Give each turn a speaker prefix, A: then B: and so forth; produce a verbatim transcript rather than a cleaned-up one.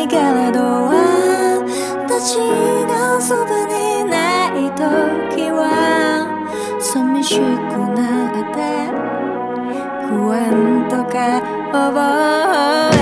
A: ないけれど私がそばにない時は寂しくなって不安とか覚え